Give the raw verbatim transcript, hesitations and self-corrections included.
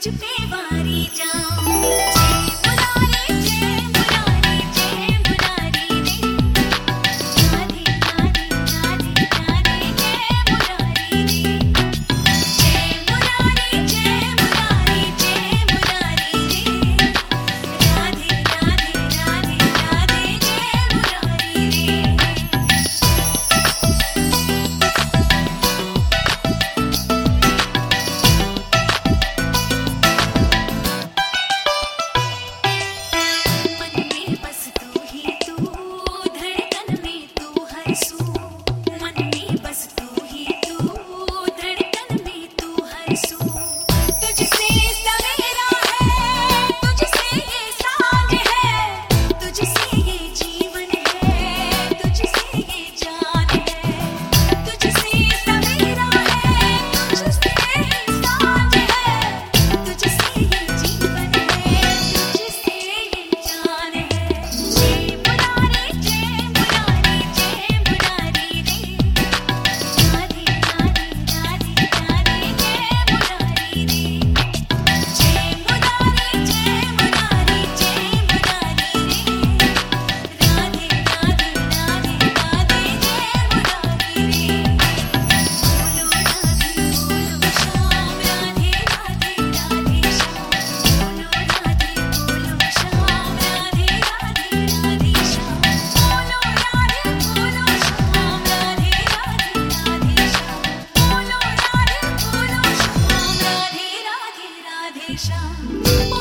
पे वारी जाऊं। जय मुरारी जय मुरारी जय मुरारी रे, राधे राधे राधे राधे जय मुरारी रे। जय मुरारी जय मुरारी जय मुरारी रे, राधे राधे राधे राधे जय मुरारी रे। मन में बस तू ही तू, धड़कन में तू हर सू। मन में बस तू ही तू, धड़कन में तू हर सू। तुझसे सवेरा है, तुझसे ये सांझ है, तुझसे ये जीवन है, तुझसे ये जान है। तुझसे सवेरा है, तुझसे ये सांझ है, तुझसे ये जीवन है, तुझसे ये जान है। जय मुरारी जय मुरारी जय मुरारी रे, राधे राधे राधे राधे जय मुरारी रे। जय मुरारी जय मुरारी जय मुरारी रे, राधे राधे राधे राधे जय मुरारी रे। बोलो राधे बोलो श्याम, राधे राधे राधे श्याम। बोलो राधे बोलो श्याम, राधे राधे राधे श्याम। बोलो राधे बोलो श्याम, राधे राधे राधे श्याम। बोलो राधे बोलो श्याम, राधे राधे राधे श्याम।